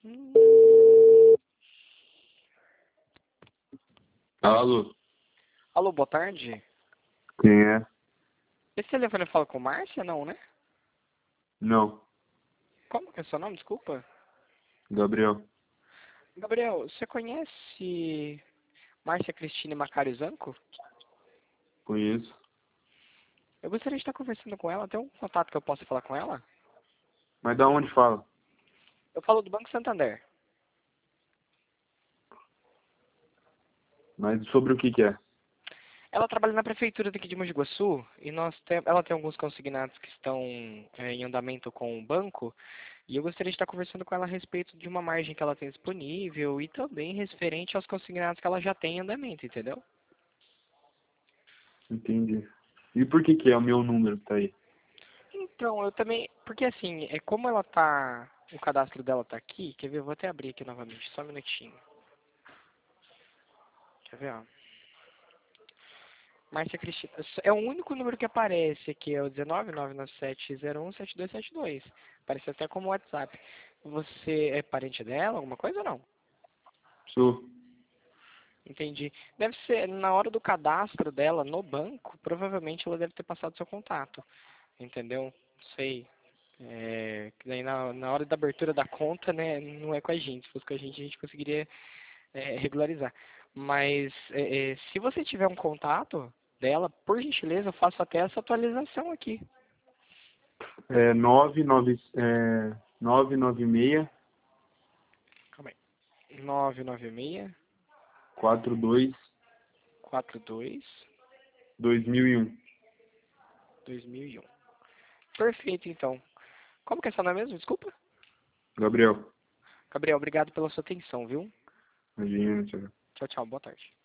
Alô, Alô, boa tarde. quem é? Esse telefone fala com Márcia, não, né? Não, Como que é seu nome, desculpa? Gabriel. Gabriel, você conhece Márcia Cristine Macário Zanco? Conheço. Eu gostaria de estar conversando com ela. Tem um contato que eu possa falar com ela? Mas da onde fala? Eu falo do Banco Santander. Mas sobre o que que é? Ela trabalha na prefeitura daqui de Mogi Guaçu e ela tem alguns consignados que estão em andamento com o banco e eu gostaria de estar conversando com ela a respeito de uma margem que ela tem disponível e também referente aos consignados que ela já tem em andamento, entendeu? Entendi. E por que que é o meu número que tá aí? Então, eu também, porque assim, é como ela tá, o cadastro dela tá aqui, quer ver, eu vou até abrir aqui novamente, só um minutinho. Quer ver, ó? Márcia Cristina, é o único número que aparece aqui, é o 19997017272. Aparece até como WhatsApp. Você é parente dela, alguma coisa ou não? Sou. Entendi. Deve ser, na hora do cadastro dela no banco, provavelmente ela deve ter passado seu contato. Entendeu? Não sei. Que daí na hora da abertura da conta, né, não é com a gente. Se fosse com a gente conseguiria regularizar. Mas se você tiver um contato dela, por gentileza, eu faço até essa atualização aqui. É 996 Calma aí. 996 42 42 2001. 2001. Perfeito, então. Como que é seu nome mesmo? Desculpa. Gabriel. Gabriel, obrigado pela sua atenção, viu? Imagina, tchau. Tchau, tchau. Boa tarde.